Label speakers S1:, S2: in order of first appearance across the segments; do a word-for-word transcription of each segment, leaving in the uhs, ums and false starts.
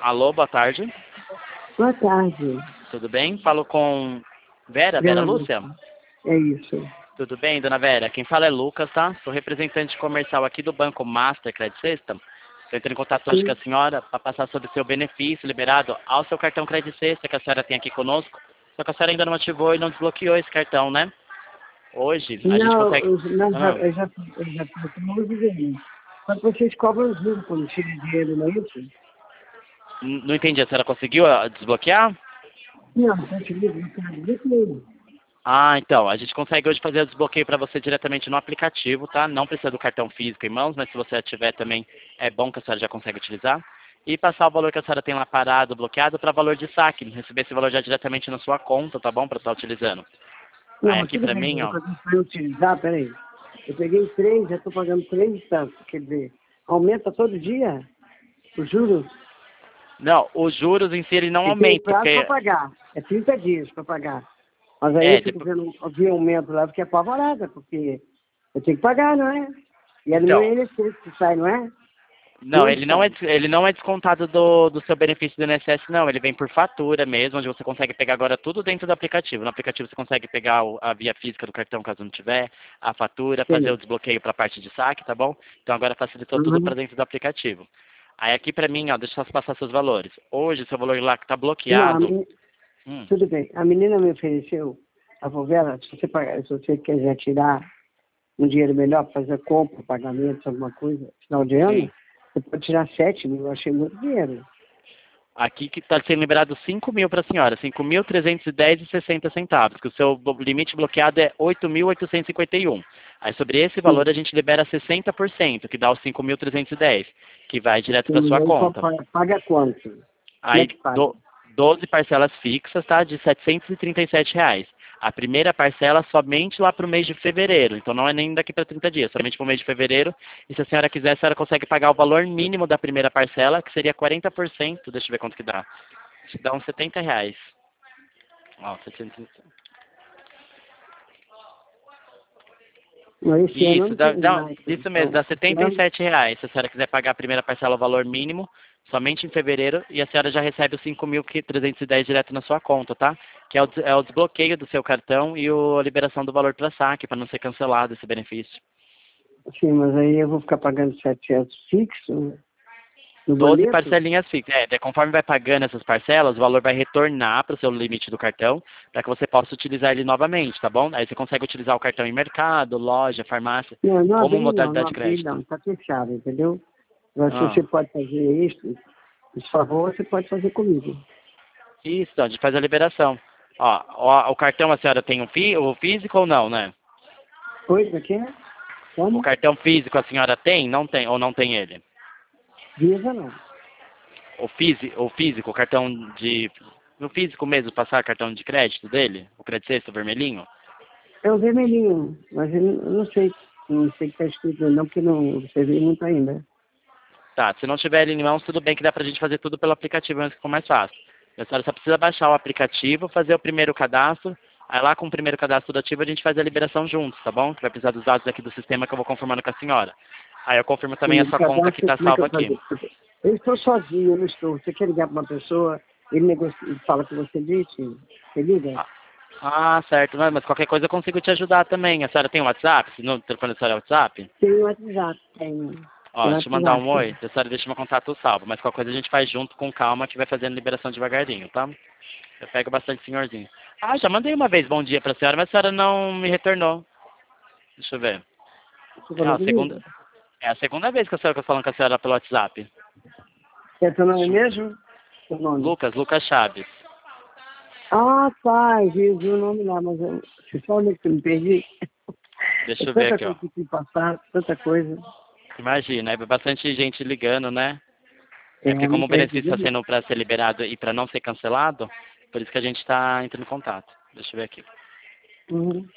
S1: Alô, boa tarde.
S2: Boa tarde.
S1: Tudo bem? Falo com Vera, Vera Lúcia?
S2: É isso.
S1: Tudo bem, dona Vera? Quem fala é Lucas, tá? Sou representante comercial aqui do Banco Master Credit System. Estou entrando em contato hoje com a senhora para passar sobre o seu benefício liberado ao seu cartão Credit System que a senhora tem aqui conosco. Só que a senhora ainda não ativou e não desbloqueou esse cartão, né? Hoje a
S2: não,
S1: gente consegue...
S2: Eu, não,
S1: Ah,
S2: eu já eu já não usei. Só que vocês cobram juros quando tira dinheiro, não é isso?
S1: n- não entendi, a senhora conseguiu ah, desbloquear?
S2: Não, não te ligo, não quero dizer tudo.
S1: Ah, então, a gente consegue hoje fazer o desbloqueio para você diretamente no aplicativo, tá? Não precisa do cartão físico em mãos, mas se você tiver também, é bom que a senhora já consegue utilizar. E passar o valor que a senhora tem lá parado, bloqueado, para valor de saque. Receber esse valor já diretamente na sua conta, tá bom? Para estar utilizando.
S2: Não,
S1: Aí
S2: mas
S1: aqui
S2: tudo
S1: para
S2: bem,
S1: mim,
S2: eu
S1: ó.
S2: para utilizar, peraí. Eu peguei três, já estou pagando três tanto. Quer dizer, aumenta todo dia os juros?
S1: Não, os juros em si ele não
S2: E tem
S1: aumenta,
S2: prazo para
S1: porque...
S2: pagar. É trinta dias para pagar. Mas aí
S1: É,
S2: eu fico
S1: depois...
S2: vendo, eu vi aumento lá, porque é apavorada, porque eu tenho que pagar, não é? E é do meu
S1: Então,
S2: I N S S que sai, não é?
S1: não,
S2: Tudo
S1: ele não é,
S2: sai.
S1: des- ele não é descontado do, do seu benefício do I N S S, não. Ele vem por fatura mesmo, onde você consegue pegar agora tudo dentro do aplicativo. No aplicativo você consegue pegar o- a via física do cartão, caso não tiver, a fatura, fazer o
S2: Sim.
S1: desbloqueio para a parte de saque, tá bom? Então agora facilitou tudo
S2: Uhum.
S1: para dentro do aplicativo. Aí aqui para mim, ó, deixa eu só passar seus valores. Hoje, seu valor lá que está
S2: Não, a
S1: bloqueado.
S2: meni-
S1: Hum,
S2: tudo bem. A menina me ofereceu, a Vovela, se você, pagar, se você quiser tirar um dinheiro melhor para fazer compra, pagamento, alguma coisa, final de
S1: sim.
S2: ano, você pode tirar sete mil, eu achei muito dinheiro.
S1: Aqui que está sendo liberado cinco mil para a senhora, cinco mil trezentos e dez e sessenta centavos, que o seu bo- limite bloqueado é oito mil oitocentos e cinquenta e um. Aí sobre esse valor
S2: Sim.
S1: a gente libera sessenta por cento, que dá os cinco mil trezentos e dez, que vai direto para
S2: Sim,
S1: sua
S2: aí qual
S1: conta.
S2: paga, paga quanto? Como é
S1: Aí
S2: que paga?
S1: do, doze parcelas fixas, tá? De setecentos e trinta e sete reais. A primeira parcela somente lá para o mês de fevereiro, então não é nem daqui para trinta dias, somente para o mês de fevereiro. E se a senhora quiser, a senhora consegue pagar o valor mínimo da primeira parcela, que seria quarenta por cento, deixa eu ver quanto que dá. Acho que dá uns setenta reais. Ó, setecentos...
S2: Não, esse ano eu
S1: Isso,
S2: não
S1: dá,
S2: tenho
S1: dá,
S2: mais.
S1: isso mesmo,
S2: Então,
S1: dá
S2: esse
S1: setenta e
S2: ano,
S1: sete reais. Se a senhora quiser pagar a primeira parcela, o valor mínimo, somente em fevereiro, e a senhora já recebe os cinco mil trezentos e dez direto na sua conta, tá? Que é o, des- é o desbloqueio do seu cartão e o, a liberação do valor para saque, para não ser cancelado esse benefício.
S2: sim, mas aí eu vou ficar pagando setecentos fixo no
S1: doze
S2: boleto?
S1: parcelinhas fixas. É, de- conforme vai pagando essas parcelas, o valor vai retornar para o seu limite do cartão, para que você possa utilizar ele novamente, tá bom? Aí você consegue utilizar o cartão em mercado, loja, farmácia,
S2: Não, não
S1: como
S2: abri não, não
S1: modalidade de
S2: abri
S1: crédito.
S2: não, está fechado, entendeu? Mas se
S1: Ah.
S2: você pode fazer isso, por favor, você pode fazer comigo.
S1: Isso, a gente faz a liberação. Ó, ó, o cartão a senhora tem o, fi, o físico ou não, né?
S2: Oi, pra quê?
S1: O
S2: Como?
S1: cartão físico a senhora tem, não tem, ou não tem ele?
S2: Visa não.
S1: O, fisi, o físico, o cartão de... No físico mesmo, passar cartão de crédito dele? O crédito sexto, vermelhinho?
S2: É o vermelhinho, mas eu não eu não sei, não sei o que está escrito não, porque não observei muito ainda.
S1: Tá, se não tiver ele em mãos, tudo bem que dá pra gente fazer tudo pelo aplicativo, mas ficou mais fácil. A senhora só precisa baixar o aplicativo, fazer o primeiro cadastro, aí lá com o primeiro cadastro tudo ativo a gente faz a liberação juntos, tá bom? Que vai precisar dos dados aqui do sistema que eu vou confirmando com a senhora. Aí eu confirmo também a
S2: E
S1: sua conta que
S2: cadastro,
S1: está
S2: como é que
S1: salva
S2: eu
S1: aqui.
S2: faço? Eu estou sozinho, eu não estou. Você quer ligar para uma pessoa, ele negocia, ele fala que você disse, você liga?
S1: Ah, ah, certo, mas mas qualquer coisa eu consigo te ajudar também. A senhora tem um WhatsApp? Se no telefone da senhora é WhatsApp?
S2: Tem o WhatsApp, tem,
S1: Ó,
S2: tem o
S1: deixa eu mandar um oi.
S2: WhatsApp.
S1: A senhora deixa meu contato salvo, mas qualquer coisa a gente faz junto com calma que vai fazendo liberação devagarinho, tá? Eu pego bastante senhorzinho. Ah, já mandei uma vez bom dia pra senhora, mas a senhora não me retornou. Deixa eu ver.
S2: Você
S1: É
S2: falou
S1: a segunda,
S2: comigo?
S1: é a segunda vez que a senhora tá falando com a senhora pelo WhatsApp.
S2: É seu nome
S1: Deixa eu-
S2: mesmo? Seu nome?
S1: Lucas, Lucas Chaves.
S2: Ah, tá, eu vi, vi o nome lá, mas eu, você sabe que eu me perdi? É
S1: Deixa eu ver
S2: tanta
S1: aqui, ó.
S2: coisa que tem que passar, tanta coisa.
S1: Imagina, é bastante gente ligando, né? É
S2: É,
S1: porque como o
S2: muita gente
S1: benefício está
S2: liga.
S1: sendo para ser liberado e para não ser cancelado, por isso que a gente está entrando em contato. Deixa eu ver aqui.
S2: Uhum.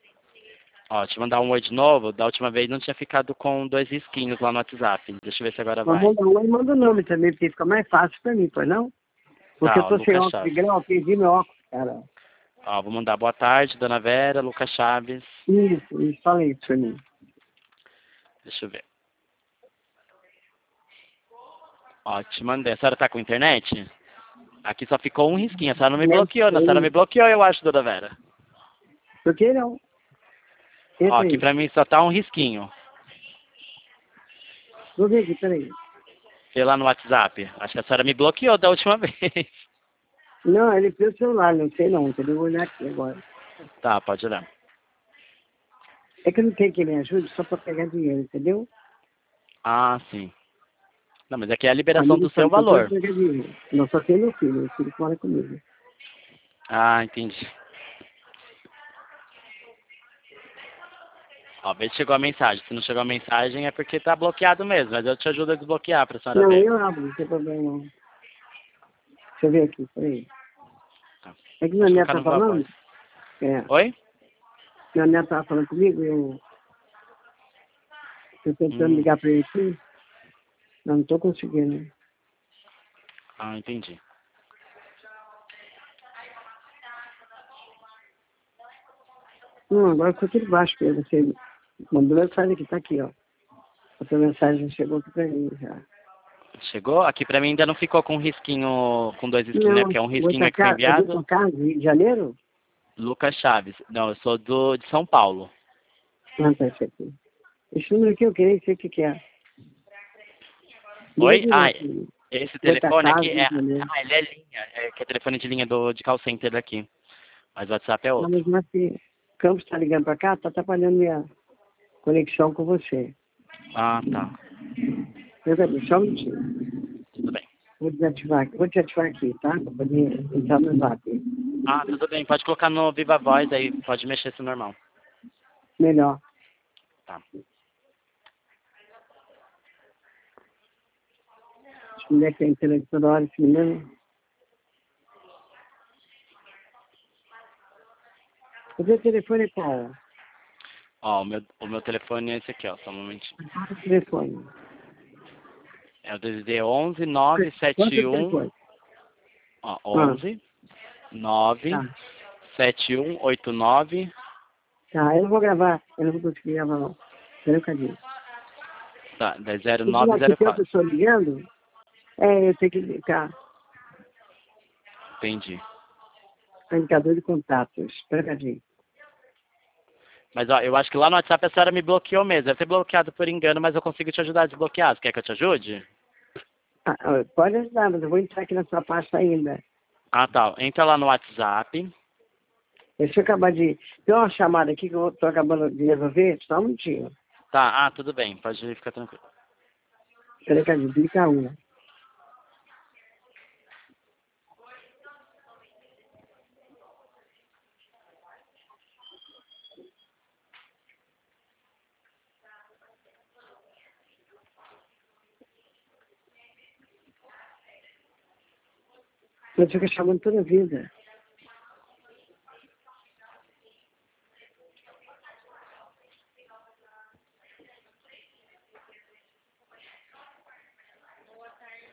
S1: Ó, te mandar um oi de novo. Da última vez não tinha ficado com dois risquinhos lá no WhatsApp. Deixa eu ver se agora
S2: Mas
S1: vai.
S2: manda um e manda o nome também, porque fica mais fácil pra mim, pois não? Porque
S1: Tá,
S2: eu
S1: ó,
S2: tô sem
S1: Lucas
S2: óculos de
S1: Chaves.
S2: grau, eu perdi meu óculos, cara.
S1: Ó, vou mandar boa tarde, dona Vera, Lucas Chaves.
S2: Isso, isso, fala isso pra mim.
S1: Deixa eu ver. Ó, te mandei. A senhora tá com internet? Aqui só ficou um risquinho. A senhora não me
S2: Não
S1: bloqueou, né? A senhora
S2: sei.
S1: me bloqueou, eu acho, dona Vera.
S2: Por que não?
S1: Ó,
S2: Entra
S1: aqui
S2: aí.
S1: pra mim só tá um risquinho.
S2: Vou ver aqui, peraí.
S1: Sei lá no WhatsApp. Acho que a senhora me bloqueou da última vez.
S2: Não, ele pelo celular, não sei não. Entendeu? Vou olhar aqui agora.
S1: Tá, pode olhar.
S2: É que eu não tenho que me ajude só para pegar dinheiro, entendeu?
S1: Ah, sim. Não, mas aqui é a
S2: A
S1: liberação
S2: família
S1: do
S2: só
S1: seu
S2: me para
S1: valor.
S2: pegar dinheiro. Não só tem meu filho, meu filho que mora comigo.
S1: Ah, entendi. Ó, vê se chegou a mensagem. Se não chegou a mensagem é porque tá bloqueado mesmo, mas eu te ajudo a desbloquear pra senhora
S2: Não,
S1: ver.
S2: eu abro, não tem problema não. Deixa eu ver aqui, peraí.
S1: Tá.
S2: É que meu
S1: Pode
S2: neto
S1: colocar
S2: tá
S1: no Viva Voz.
S2: falando? É.
S1: Oi?
S2: Meu neto tá falando comigo, eu tô tentando
S1: Hum.
S2: ligar para ele aqui. Não, não tô conseguindo.
S1: Ah, entendi.
S2: Não, agora ficou tudo baixo, porque você mandou mensagem aqui, tá aqui, ó. A sua mensagem chegou aqui pra mim já.
S1: Chegou? Aqui pra mim ainda não ficou com um risquinho, com dois risquinhos, né?
S2: Não,
S1: Porque é um
S2: vou
S1: risquinho que foi
S2: tacar, é do
S1: enviado.
S2: tocar do Rio de Janeiro?
S1: Lucas Chaves. Não, eu sou do, de São Paulo.
S2: Não, tá esse aqui. Esse número aqui eu queria sei o que que é. Liga
S1: Oi? Ah,
S2: direto.
S1: esse telefone
S2: Goitacás,
S1: aqui
S2: Rio
S1: é.
S2: de Janeiro.
S1: Ah, ele é linha. É que é telefone de linha do, de call center daqui. Mas o WhatsApp é
S2: Não,
S1: outro.
S2: mas mas se Campos tá ligando pra cá, tá atrapalhando minha conexão com você.
S1: Ah, tá.
S2: Peraí, só um minutinho.
S1: Tudo bem.
S2: Vou desativar, vou desativar aqui, tá? Pra poder entrar no zap.
S1: Ah, tudo bem. Pode colocar no Viva Voz aí. Pode mexer se normal.
S2: Melhor.
S1: Tá.
S2: Essa mulher que tem internet toda hora, esse menino. O seu telefone é qual?
S1: Ó, o meu, o meu telefone é esse aqui, ó. Só um momentinho.
S2: Qual é o telefone?
S1: É o D D D onze
S2: Qual é o seu
S1: nove sete um.
S2: telefone?
S1: Ó,
S2: Ah,
S1: onze nove
S2: tá.
S1: sete um oito nove.
S2: Tá, eu não vou gravar. Eu não vou conseguir gravar, não. Espera um bocadinho.
S1: Tá, é zero
S2: Se
S1: nove
S2: aqui
S1: zero
S2: tem uma
S1: quatro.
S2: pessoa ligando, é, eu tenho que ligar.
S1: Entendi.
S2: Indicador de contatos. Espera um bocadinho.
S1: Mas ó, eu acho que lá no WhatsApp a senhora me bloqueou mesmo. Deve ter bloqueado por engano, mas eu consigo te ajudar a desbloquear. Você quer que eu te ajude?
S2: Ah, ah, pode ajudar, mas eu vou entrar aqui na sua pasta ainda.
S1: Ah, tá. Entra lá no WhatsApp.
S2: Deixa eu acabar de... Tem uma chamada aqui que eu tô acabando de resolver. Só um minutinho.
S1: Tá, ah, tudo bem. Pode ficar tranquilo.
S2: Espera um bocadinho. Clica um. Eu fico chamando toda a vida.